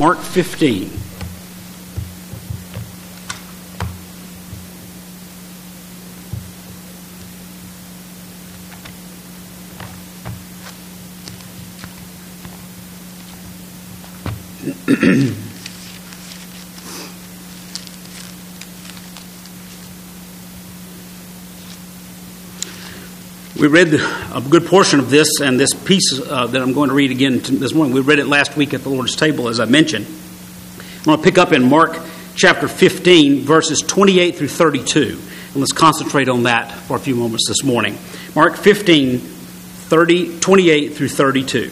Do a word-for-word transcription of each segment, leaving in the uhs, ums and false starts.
Mark fifteen. We read a good portion of this, and this piece uh, that I'm going to read again this morning. We read it last week at the Lord's table, as I mentioned. I'm going to pick up in Mark chapter fifteen, verses twenty-eight through thirty-two. And let's concentrate on that for a few moments this morning. Mark fifteen, thirty, twenty-eight through thirty-two.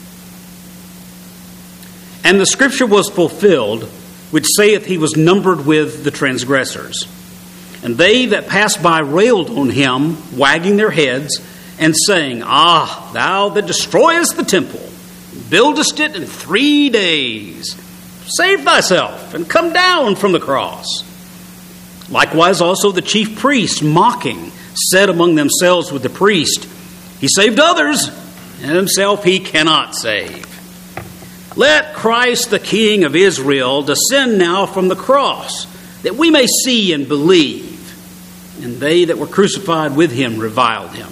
And the scripture was fulfilled, which saith he was numbered with the transgressors. And they that passed by railed on him, wagging their heads, and saying, Ah, thou that destroyest the temple, buildest it in three days, save thyself, and come down from the cross. Likewise also the chief priests, mocking, said among themselves with the priest, He saved others, and himself he cannot save. Let Christ the King of Israel descend now from the cross, that we may see and believe. And they that were crucified with him reviled him.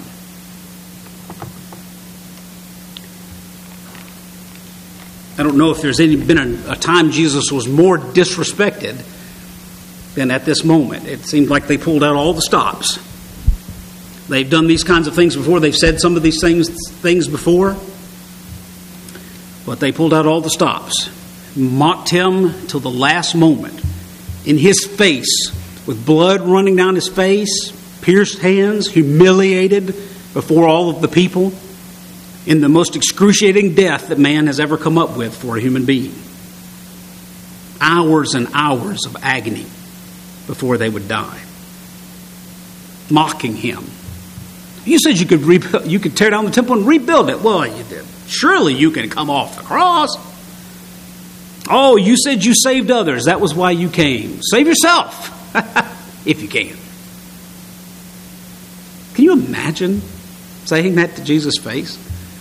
I don't know if there's any, been a, a time Jesus was more disrespected than at this moment. It seemed like they pulled out all the stops. They've done these kinds of things before. They've said some of these things, things before. But they pulled out all the stops. Mocked him till the last moment. In his face, with blood running down his face, pierced hands, humiliated before all of the people, in the most excruciating death that man has ever come up with for a human being. Hours and hours of agony before they would die. Mocking him. You said you could rebuild, you could tear down the temple and rebuild it. Well, you did. Surely you can come off the cross. Oh, you said you saved others. That was why you came. Save yourself. If you can. Can you imagine saying that to Jesus' face?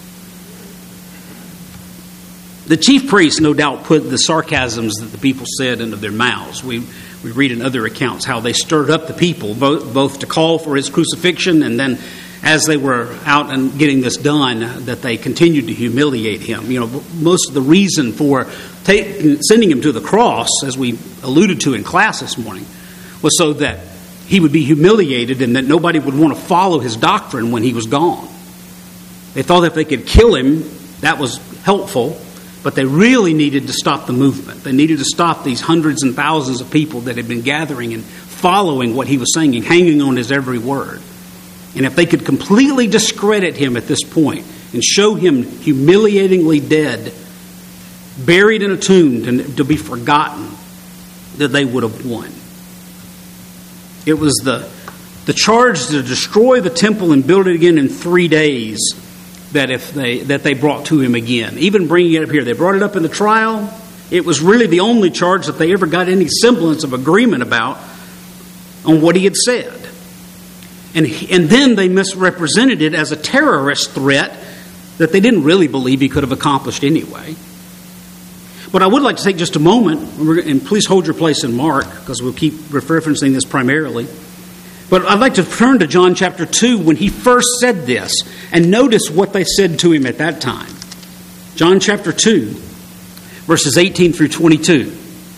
The chief priests no doubt put the sarcasms that the people said into their mouths. We we read in other accounts how they stirred up the people, both, both to call for his crucifixion, and then as they were out and getting this done, that they continued to humiliate him. You know, most of the reason for take, sending him to the cross, as we alluded to in class this morning, was so that he would be humiliated and that nobody would want to follow his doctrine when he was gone. They thought if they could kill him, that was helpful, but they really needed to stop the movement. They needed to stop these hundreds and thousands of people that had been gathering and following what he was saying and hanging on his every word. And if they could completely discredit him at this point and show him humiliatingly dead, buried in a tomb and to be forgotten, that they would have won. It was the the charge to destroy the temple and build it again in three days that if they that they brought to him again. Even bringing it up here, they brought it up in the trial. It was really the only charge that they ever got any semblance of agreement about on what he had said. And and then they misrepresented it as a terrorist threat that they didn't really believe he could have accomplished anyway. But I would like to take just a moment, and please hold your place in Mark, because we'll keep referencing this primarily. But I'd like to turn to John chapter two when he first said this, and notice what they said to him at that time. John chapter two, verses eighteen through twenty-two.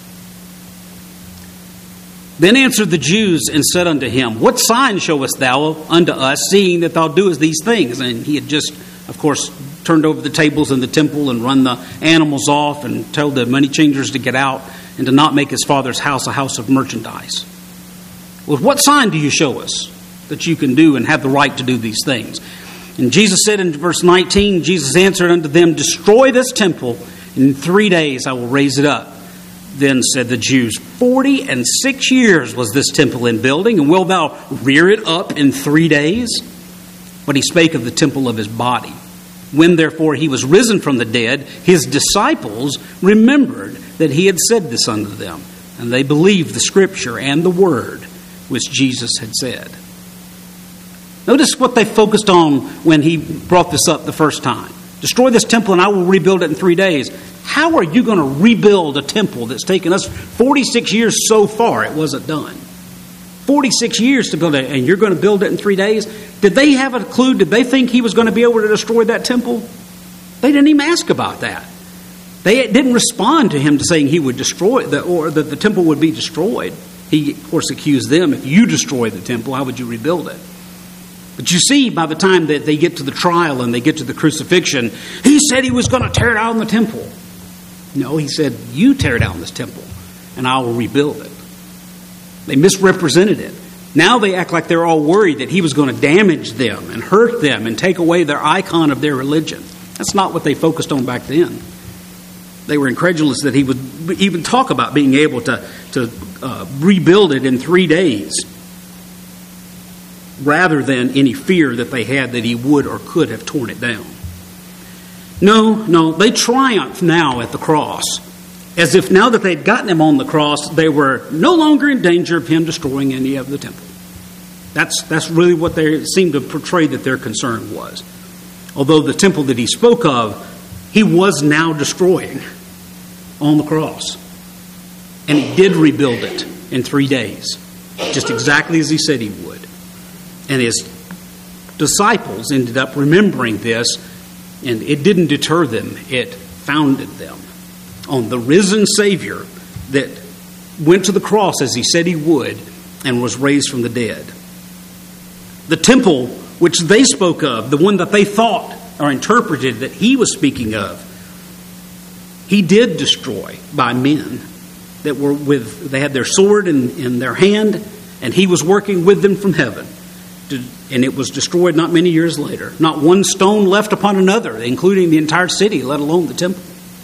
Then answered the Jews and said unto him, What sign showest thou unto us, seeing that thou doest these things? And he had just, of course, turned over the tables in the temple and run the animals off and told the money changers to get out and to not make his father's house a house of merchandise. Well, what sign do you show us that you can do and have the right to do these things? And Jesus said in verse nineteen, Jesus answered unto them, Destroy this temple, and in three days I will raise it up. Then said the Jews, Forty and six years was this temple in building, and wilt thou rear it up in three days? But he spake of the temple of his body. When therefore he was risen from the dead, his disciples remembered that he had said this unto them, and they believed the scripture and the word which Jesus had said. Notice what they focused on when he brought this up the first time. Destroy this temple and I will rebuild it in three days. How are you going to rebuild a temple that's taken us forty-six years so far? It wasn't done. forty-six years to build it, and you're going to build it in three days? Did they have a clue? Did they think he was going to be able to destroy that temple? They didn't even ask about that. They didn't respond to him to saying he would destroy the, or that the temple would be destroyed. He, of course, accused them, if you destroy the temple, how would you rebuild it? But you see, by the time that they get to the trial and they get to the crucifixion, he said he was going to tear down the temple. No, he said, you tear down this temple and I will rebuild it. They misrepresented it. Now they act like they're all worried that he was going to damage them and hurt them and take away their icon of their religion. That's not what they focused on back then. They were incredulous that he would even talk about being able to, to uh, rebuild it in three days, rather than any fear that they had that he would or could have torn it down. No, no, they triumph now at the cross, as if now that they'd gotten him on the cross, they were no longer in danger of him destroying any of the temple. That's, that's really what they seem to portray that their concern was. Although the temple that he spoke of, he was now destroying on the cross. And he did rebuild it in three days, just exactly as he said he would. And his disciples ended up remembering this, and it didn't deter them. It founded them on the risen Savior that went to the cross as he said he would and was raised from the dead. The temple which they spoke of, the one that they thought or interpreted that he was speaking of, he did destroy by men that were with, they had their sword in, in their hand, and he was working with them from heaven. And it was destroyed not many years later. Not one stone left upon another, including the entire city, let alone the temple.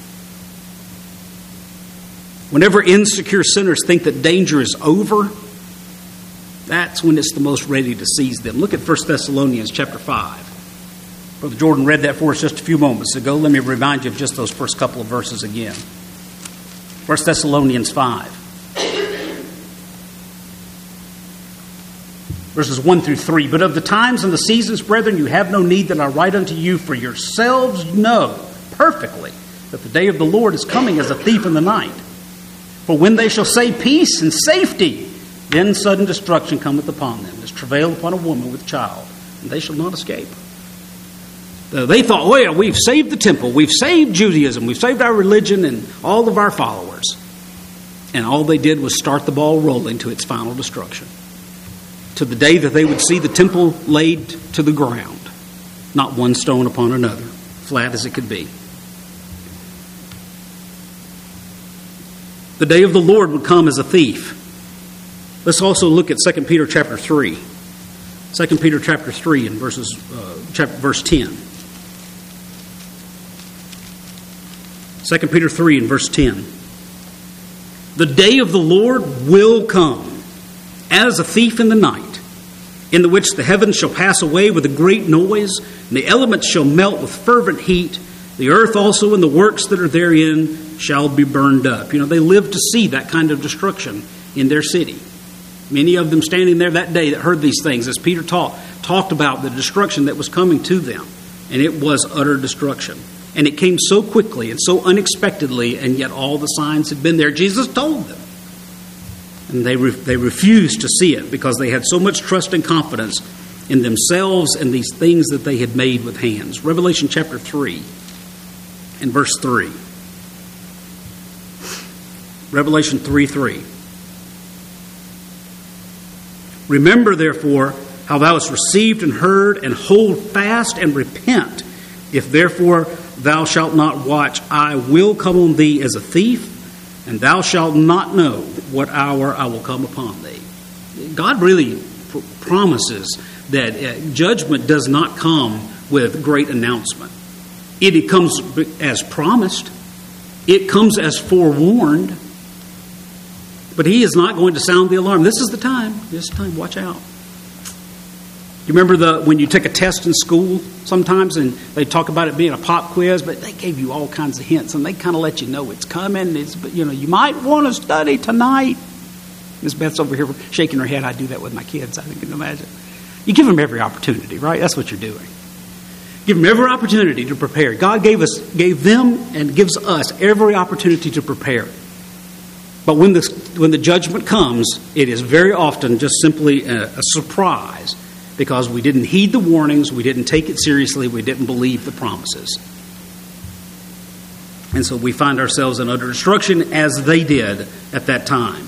Whenever insecure sinners think that danger is over, that's when it's the most ready to seize them. Look at First Thessalonians chapter five. Brother Jordan read that for us just a few moments ago. Let me remind you of just those first couple of verses again. First Thessalonians five. Verses one through three. But of the times and the seasons, brethren, you have no need that I write unto you, for yourselves know perfectly that the day of the Lord is coming as a thief in the night. For when they shall say peace and safety, then sudden destruction cometh upon them, as travail upon a woman with child, and they shall not escape. They thought, oh yeah, we've saved the temple, we've saved Judaism, we've saved our religion and all of our followers. And all they did was start the ball rolling to its final destruction. To the day that they would see the temple laid to the ground, not one stone upon another, flat as it could be. The day of the Lord would come as a thief. Let's also look at Second Peter chapter three. Second Peter chapter three and verses, uh, chapter, verse ten. Second Peter three and verse ten. The day of the Lord will come as a thief in the night, in the which the heavens shall pass away with a great noise, and the elements shall melt with fervent heat. The earth also and the works that are therein shall be burned up. You know, they lived to see that kind of destruction in their city. Many of them standing there that day that heard these things, as Peter talk, talked about the destruction that was coming to them. And it was utter destruction. And it came so quickly and so unexpectedly, and yet all the signs had been there. Jesus told them. And they re- they refused to see it because they had so much trust and confidence in themselves and these things that they had made with hands. Revelation chapter three and verse three. Revelation three three. Remember, therefore, how thou hast received and heard, and hold fast and repent. If therefore thou shalt not watch, I will come on thee as a thief, and thou shalt not know what hour I will come upon thee. God really pr- promises that uh, judgment does not come with great announcement. It, it comes as promised. It comes as forewarned. But he is not going to sound the alarm. This is the time. This is the time. Watch out. You remember the when you take a test in school sometimes and they talk about it being a pop quiz, but they gave you all kinds of hints and they kind of let you know it's coming. It's, you know, you might want to study tonight. Miss Beth's over here shaking her head. I do that with my kids. I can imagine. You give them every opportunity, right? That's what you're doing. Give them every opportunity to prepare. God gave us, gave them and gives us every opportunity to prepare. But when the, when the judgment comes, it is very often just simply a, a surprise because we didn't heed the warnings, we didn't take it seriously, we didn't believe the promises. And so we find ourselves in utter destruction as they did at that time.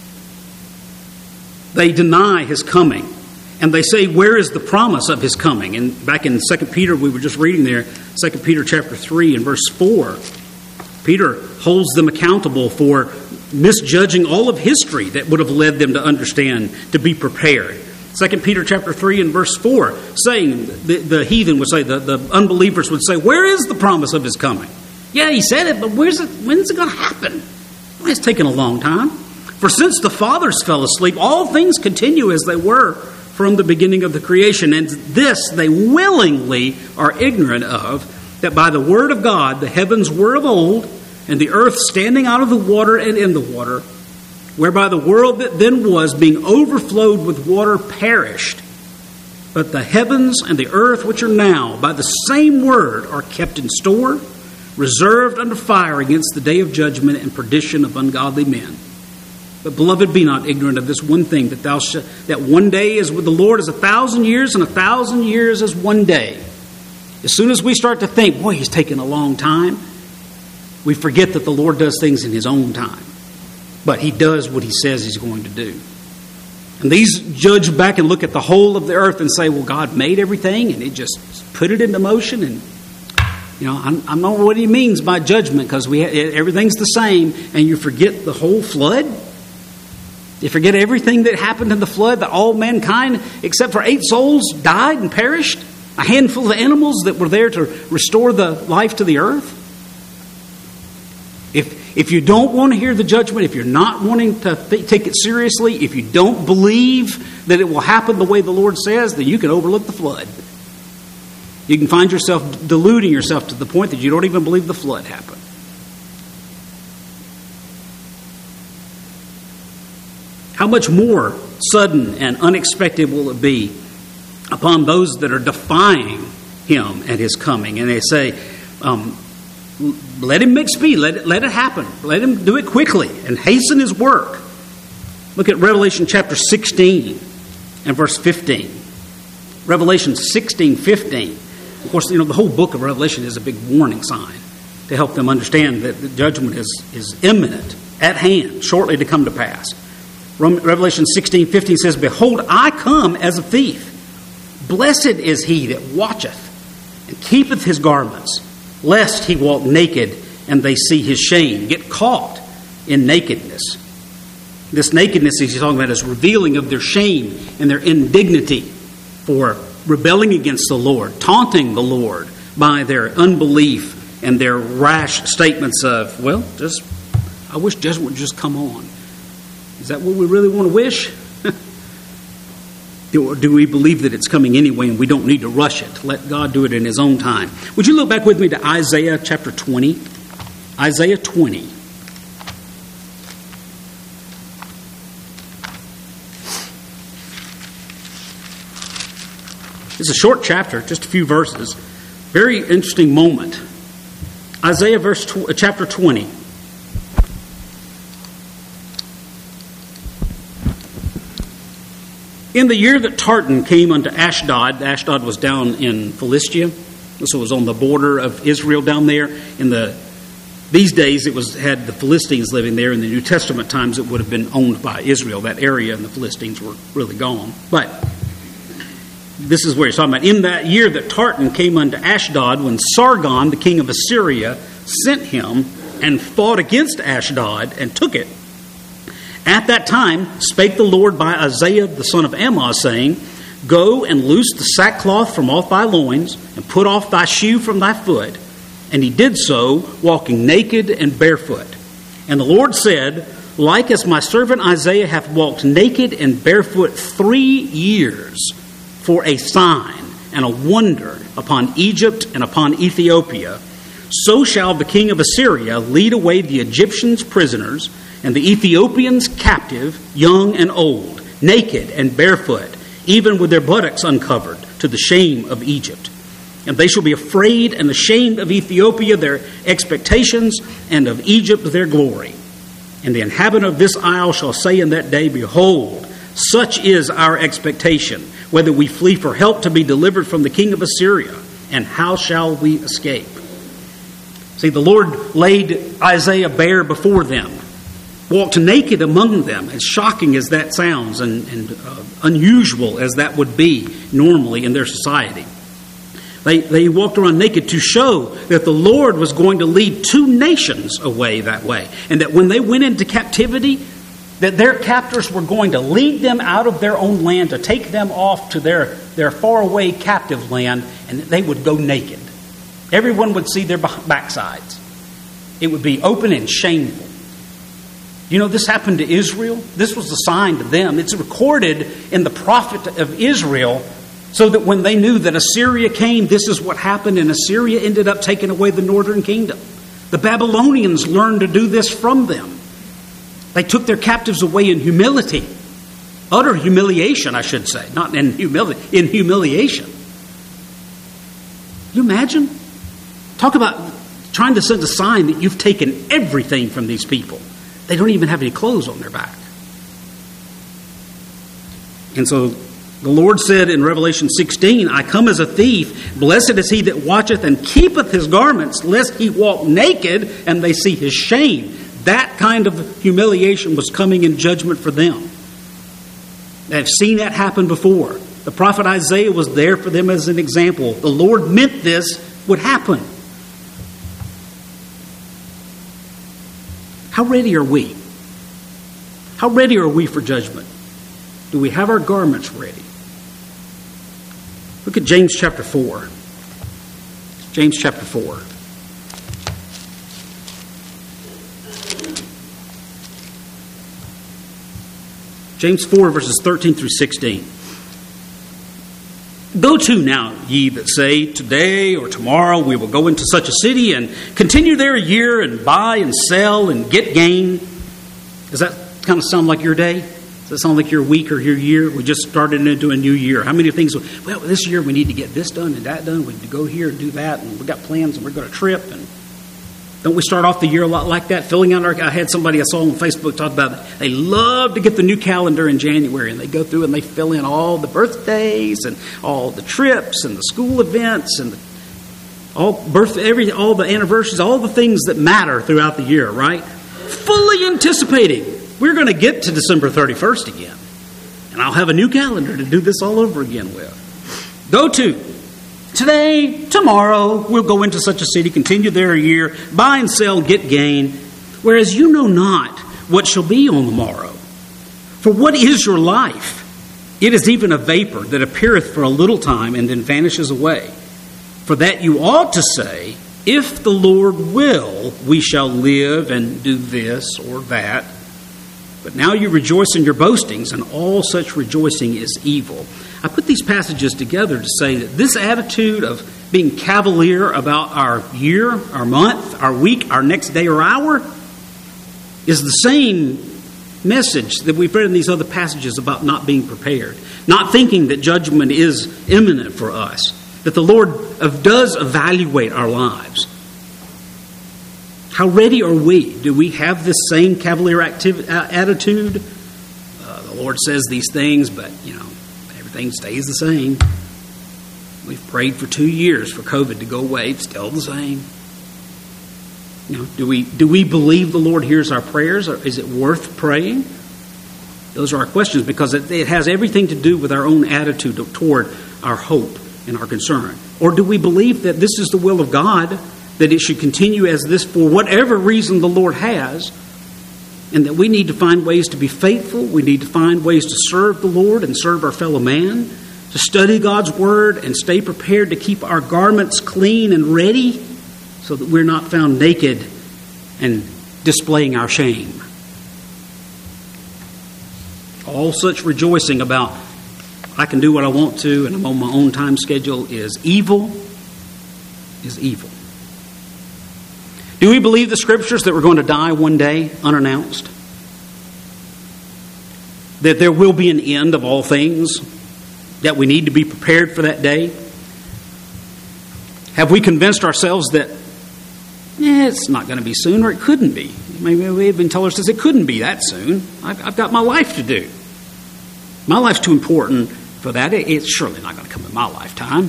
They deny his coming. And they say, where is the promise of his coming? And back in Second Peter, we were just reading there, Second Peter chapter three and verse four, Peter holds them accountable for misjudging all of history that would have led them to understand, to be prepared. Second Peter chapter three and verse four, saying, the, the heathen would say, the, the unbelievers would say, where is the promise of his coming? Yeah, he said it, but where's it? When's it going to happen? Well, it's taken a long time. For since the fathers fell asleep, all things continue as they were from the beginning of the creation. And this they willingly are ignorant of, that by the word of God the heavens were of old, and the earth standing out of the water and in the water, whereby the world that then was, being overflowed with water, perished. But the heavens and the earth which are now, by the same word, are kept in store, reserved under fire against the day of judgment and perdition of ungodly men. But beloved, be not ignorant of this one thing, that thou sh- that one day is with the Lord as a thousand years, and a thousand years as one day. As soon as we start to think, boy, he's taking a long time, we forget that the Lord does things in his own time. But he does what he says he's going to do. And these judge back and look at the whole of the earth and say, well, God made everything, and he just put it into motion. And, you know, I, I know what he means by judgment, because we everything's the same, and you forget the whole flood. You forget everything that happened in the flood, that all mankind, except for eight souls, died and perished. A handful of animals that were there to restore the life to the earth. If if you don't want to hear the judgment, if you're not wanting to th- take it seriously, if you don't believe that it will happen the way the Lord says, then you can overlook the flood. You can find yourself deluding yourself to the point that you don't even believe the flood happened. How much more sudden and unexpected will it be upon those that are defying him and his coming? And they say, um, let him make speed, let it, let it happen, let him do it quickly and hasten his work. Look at Revelation chapter sixteen and verse fifteen. Revelation sixteen, fifteen. Of course, you know, the whole book of Revelation is a big warning sign to help them understand that the judgment is, is imminent, at hand, shortly to come to pass. Revelation sixteen, fifteen says, behold, I come as a thief. Blessed is he that watcheth and keepeth his garments, lest he walk naked and they see his shame, get caught in nakedness. This nakedness he's talking about is revealing of their shame and their indignity for rebelling against the Lord, taunting the Lord by their unbelief and their rash statements of, well, just I wish judgment would just come on. Is that what we really want to wish? Or do we believe that it's coming anyway and we don't need to rush it? Let God do it in his own time. Would you look back with me to Isaiah chapter twenty? Isaiah twenty. It's a short chapter, just a few verses. Very interesting moment. Isaiah verse tw- chapter twenty. In the year that Tartan came unto Ashdod, Ashdod was down in Philistia, so it was on the border of Israel down there. In the these days, it was had the Philistines living there. In the New Testament times, it would have been owned by Israel. That area and the Philistines were really gone. But this is where he's talking about. In that year that Tartan came unto Ashdod, when Sargon, the king of Assyria, sent him and fought against Ashdod and took it. At that time spake the Lord by Isaiah the son of Amoz, saying, go and loose the sackcloth from off thy loins, and put off thy shoe from thy foot. And he did so, walking naked and barefoot. And the Lord said, like as my servant Isaiah hath walked naked and barefoot three years, for a sign and a wonder upon Egypt and upon Ethiopia, so shall the king of Assyria lead away the Egyptians prisoners, and the Ethiopians captive, young and old, naked and barefoot, even with their buttocks uncovered, to the shame of Egypt. And they shall be afraid and ashamed of Ethiopia, their expectations, and of Egypt, their glory. And the inhabitant of this isle shall say in that day, Behold, such is our expectation, whether we flee for help to be delivered from the king of Assyria, and how shall we escape? See, the Lord laid Isaiah bare before them, walked naked among them, as shocking as that sounds and, and uh, unusual as that would be normally in their society. They, they walked around naked to show that the Lord was going to lead two nations away that way. And that when they went into captivity, that their captors were going to lead them out of their own land to take them off to their, their faraway captive land, and that they would go naked. Everyone would see their backsides. It would be open and shameful. You know, this happened to Israel. This was a sign to them. It's recorded in the prophet of Israel, so that when they knew that Assyria came, this is what happened, and Assyria ended up taking away the northern kingdom. The Babylonians learned to do this from them. They took their captives away in humility. Utter humiliation, I should say. Not in humility, in humiliation. Can you imagine? Talk about trying to send a sign that you've taken everything from these people. They don't even have any clothes on their back. And so the Lord said in Revelation sixteen, I come as a thief. Blessed is he that watcheth and keepeth his garments, lest he walk naked and they see his shame. That kind of humiliation was coming in judgment for them. They've seen that happen before. The prophet Isaiah was there for them as an example. The Lord meant this would happen. How ready are we? How ready are we for judgment? Do we have our garments ready? Look at James chapter four. James chapter four. James four, verses thirteen through sixteen. Go to now, ye that say, today or tomorrow we will go into such a city and continue there a year and buy and sell and get gain. Does that kind of sound like your day? Does that sound like your week or your year? We just started into a new year. How many things? Well, this year we need to get this done and that done. We need to go here and do that. And we've got plans and we're going to trip. And don't we start off the year a lot like that? Filling out our, I had somebody I saw on Facebook talk about it. They love to get the new calendar in January, and they go through and they fill in all the birthdays and all the trips and the school events and the, all birth, every all the anniversaries, all the things that matter throughout the year, right? Fully anticipating we're going to get to December thirty-first again, and I'll have a new calendar to do this all over again with. Go to. Today, tomorrow, we'll go into such a city, continue there a year, buy and sell, get gain, whereas you know not what shall be on the morrow. For what is your life? It is even a vapor that appeareth for a little time and then vanishes away. For that you ought to say, if the Lord will, we shall live and do this or that. But now you rejoice in your boastings, and all such rejoicing is evil. I put these passages together to say that this attitude of being cavalier about our year, our month, our week, our next day or hour is the same message that we've read in these other passages about not being prepared, not thinking that judgment is imminent for us, that the Lord does evaluate our lives. How ready are we? Do we have this same cavalier activ- attitude? Uh, the Lord says these things, but, you know, everything stays the same. We've prayed for two years for COVID to go away. It's still the same. You know, do we do we believe the Lord hears our prayers, or is it worth praying? Those are our questions, because it, it has everything to do with our own attitude toward our hope and our concern. Or do we believe that this is the will of God, that it should continue as this for whatever reason the Lord has, and that we need to find ways to be faithful, we need to find ways to serve the Lord and serve our fellow man, to study God's Word and stay prepared to keep our garments clean and ready so that we're not found naked and displaying our shame. All such rejoicing about I can do what I want to and I'm on my own time schedule is evil, is evil. Do we believe the Scriptures that we're going to die one day unannounced? That there will be an end of all things? That we need to be prepared for that day? Have we convinced ourselves that eh, it's not going to be soon, or it couldn't be? Maybe we even tell ourselves it couldn't be that soon. I've, I've got my life to do. My life's too important for that. It, it's surely not going to come in my lifetime.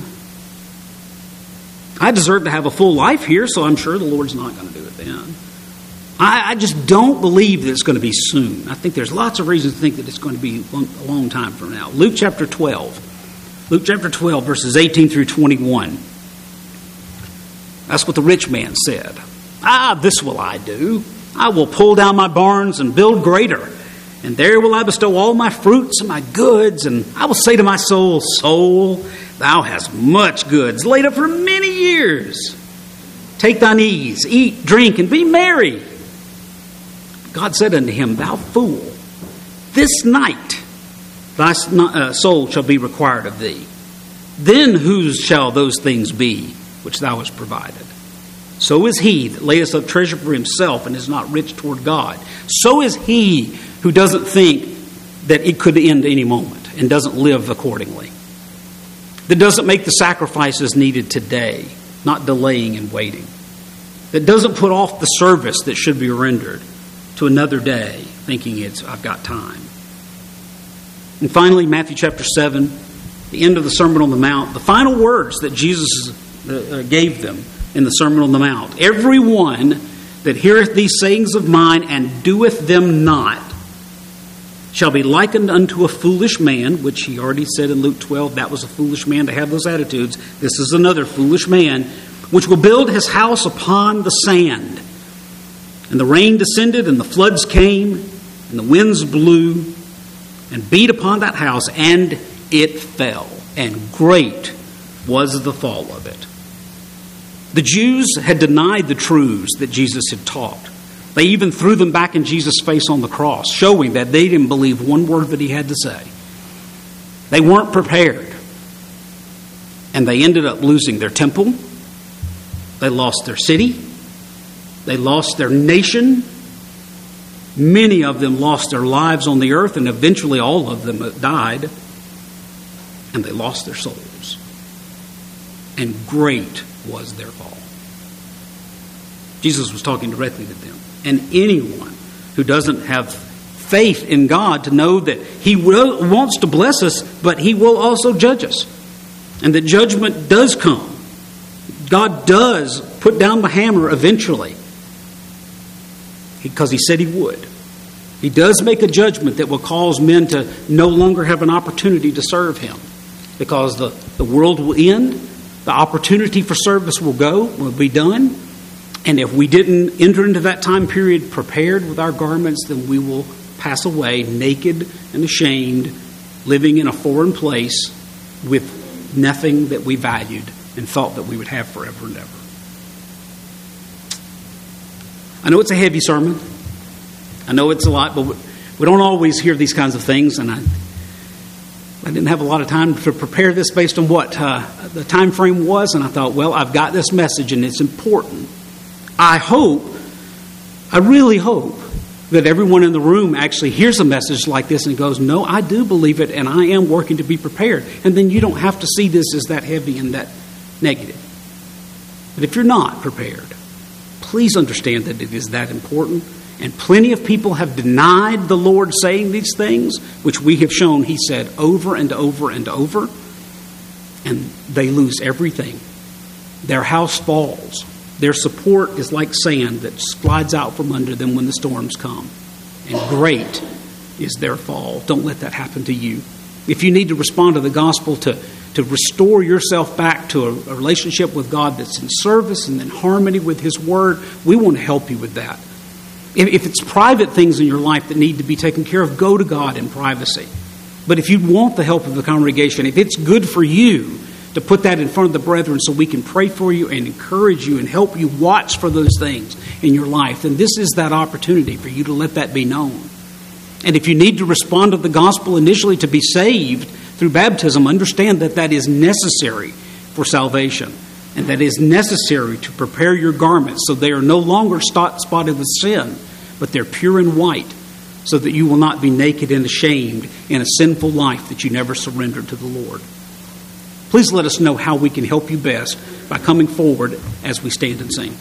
I deserve to have a full life here, so I'm sure the Lord's not going to do it then. I, I just don't believe that it's going to be soon. I think there's lots of reasons to think that it's going to be a long time from now. Luke chapter twelve. Luke chapter twelve, verses eighteen through twenty-one. That's what the rich man said. Ah, this will I do. I will pull down my barns and build greater. And there will I bestow all my fruits and my goods. And I will say to my soul, soul, thou hast much goods laid up for many years. Take thine ease, eat, drink, and be merry. God said unto him, thou fool, this night thy soul shall be required of thee. Then whose shall those things be which thou hast provided? So is he that layeth up treasure for himself and is not rich toward God. So is he who doesn't think that it could end any moment and doesn't live accordingly. That doesn't make the sacrifices needed today, not delaying and waiting. That doesn't put off the service that should be rendered to another day, thinking it's I've got time. And finally, Matthew chapter seven, the end of the Sermon on the Mount, the final words that Jesus gave them in the Sermon on the Mount. Everyone that heareth these sayings of mine and doeth them not shall be likened unto a foolish man, which he already said in Luke twelve, that was a foolish man to have those attitudes. This is another foolish man, which will build his house upon the sand. And the rain descended, and the floods came, and the winds blew, and beat upon that house, and it fell. And great was the fall of it. The Jews had denied the truths that Jesus had taught. They even threw them back in Jesus' face on the cross, showing that they didn't believe one word that he had to say. They weren't prepared. And they ended up losing their temple. They lost their city. They lost their nation. Many of them lost their lives on the earth, and eventually all of them died. And they lost their souls. And great was their fall. Jesus was talking directly to them. And anyone who doesn't have faith in God to know that he will, wants to bless us, but he will also judge us. And that judgment does come. God does put down the hammer eventually. Because he said he would. He does make a judgment that will cause men to no longer have an opportunity to serve him. Because the, the world will end. The opportunity for service will go, will be done. And if we didn't enter into that time period prepared with our garments, then we will pass away naked and ashamed, living in a foreign place with nothing that we valued and thought that we would have forever and ever. I know it's a heavy sermon. I know it's a lot, but we don't always hear these kinds of things. And I, I didn't have a lot of time to prepare this based on what uh, the time frame was. And I thought, well, I've got this message and it's important. I hope, I really hope that everyone in the room actually hears a message like this and goes, no, I do believe it and I am working to be prepared. And then you don't have to see this as that heavy and that negative. But if you're not prepared, please understand that it is that important. And plenty of people have denied the Lord saying these things, which we have shown he said over and over and over. And they lose everything. Their house falls. Their support is like sand that slides out from under them when the storms come. And great is their fall. Don't let that happen to you. If you need to respond to the gospel to, to restore yourself back to a, a relationship with God that's in service and in harmony with his word, we want to help you with that. If, if it's private things in your life that need to be taken care of, go to God in privacy. But if you want the help of the congregation, if it's good for you to put that in front of the brethren so we can pray for you and encourage you and help you watch for those things in your life, then this is that opportunity for you to let that be known. And if you need to respond to the gospel initially to be saved through baptism, understand that that is necessary for salvation and that is necessary to prepare your garments so they are no longer spotted with sin, but they're pure and white, so that you will not be naked and ashamed in a sinful life that you never surrendered to the Lord. Please let us know how we can help you best by coming forward as we stand and sing.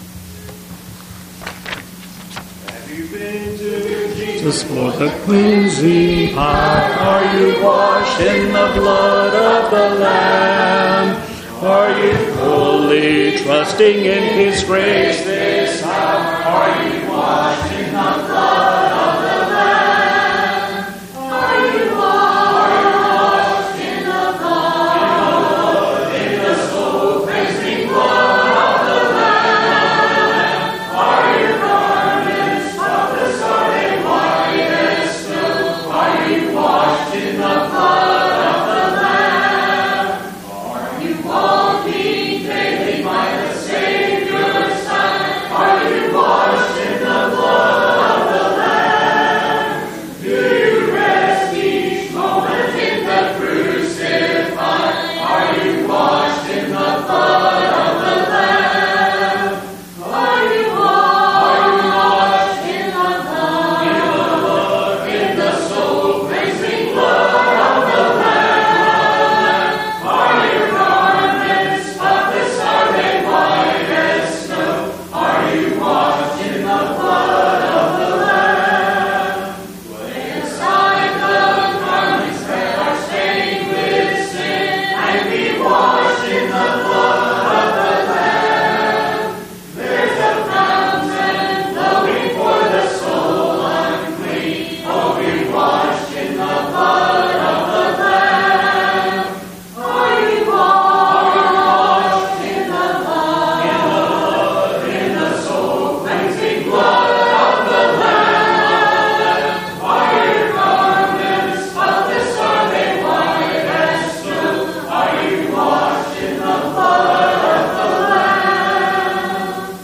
Have you been to Jesus for the cleansing power? Are you washed in the blood of the Lamb? Are you fully trusting in His grace this hour? Are you washed in the blood of the Lamb? Are you washed in the blood, in the soul-cleansing blood of the Lamb? Are your garments spotless? Are they white as snow? Are you washed in the blood of the Lamb? Are you walking daily by the Savior's side? Are you washed in the blood of the Lamb? Do you rest each moment in the crucified? Are you washed in the blood of the Lamb? Are you washed in the blood, in the soul-cleansing blood of the Lamb? Are your garments spotless? Are they white as snow? Are you washed in the blood of the Lamb? Lay aside the garments that are stained with sin, and be washed in the blood of the Lamb. There's a fountain flowing for the soul unclean. Oh, be washed in the blood of the Lamb. Are you washed in the blood, in the soul-cleansing blood of the Lamb? Are your garments spotless? Are they white as snow? Are you washed in the blood of the Lamb?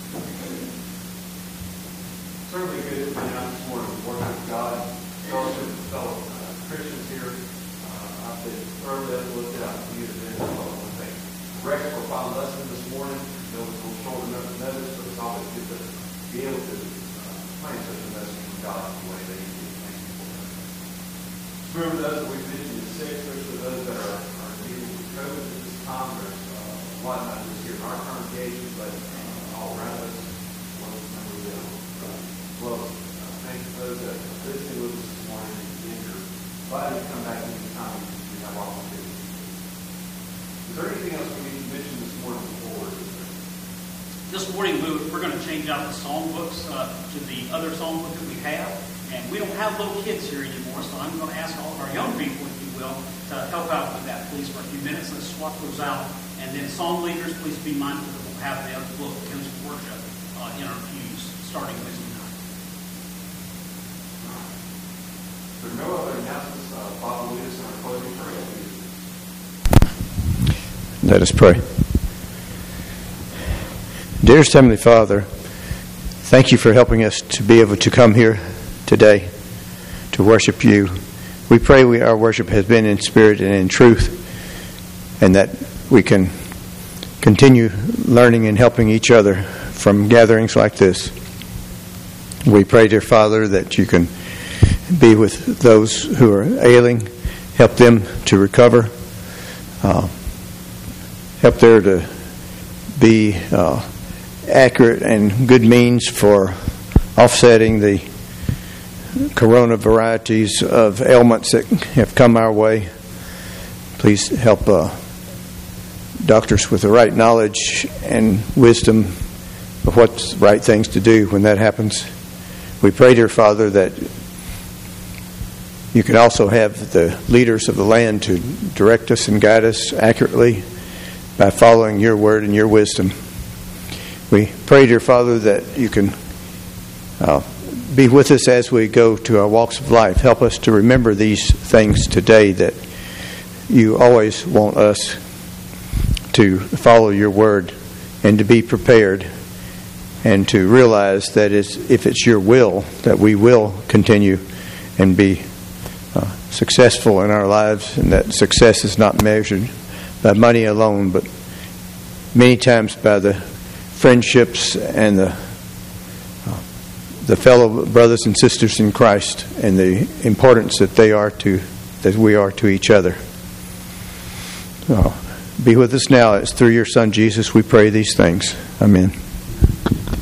Certainly good to be out this morning to work with God, fellowship with fellow uh, Christians here. Uh, I've been thoroughly uplifted out to you today. I want to thank Rex for a fine lesson this morning. I know it's a little short enough to notice, but it's always good to be able to uh, plan such a message from God the way that He did. Thank you for that. Remember those that we've mentioned the sick, especially those that are, are dealing with COVID at this time. There's uh, a lot not just here in our congregation, but uh, all around us. Well, remember them. Well, uh, thank you for those that are listening with us this morning. And you're glad to come back anytime we have opportunity. Is there anything else we need to mention this morning before we're dismissed? This morning we, we're going to change out the songbooks uh, to the other songbook that we have. And we don't have little kids here anymore, so I'm going to ask all of our young people, if you will, to help out with that, please, for a few minutes. Let's swap those out. And then song leaders, please be mindful that we'll have the other book, Hymns of Worship, uh, in our pews, starting Wednesday night. If there are no other announcements, uh, Bob will lead us in our closing prayer. Let us pray. Dearest Heavenly Father, thank you for helping us to be able to come here today to worship you. We pray we, our worship has been in spirit and in truth, and that we can continue learning and helping each other from gatherings like this. We pray, dear Father, that you can be with those who are ailing, help them to recover, uh, help there to be uh, accurate and good means for offsetting the corona varieties of ailments that have come our way. Please help uh, doctors with the right knowledge and wisdom of what's the right things to do when that happens. We pray, dear Father, that you can also have the leaders of the land to direct us and guide us accurately by following your word and your wisdom. We pray, dear Father, that you can uh, be with us as we go to our walks of life. Help us to remember these things today, that you always want us to follow your word and to be prepared and to realize that it's, if it's your will, that we will continue and be uh, successful in our lives, and that success is not measured by money alone, but many times by the friendships and the uh, the fellow brothers and sisters in Christ, and the importance that they are to that we are to each other. Uh, be with us now. It's through your Son, Jesus, we pray these things. Amen.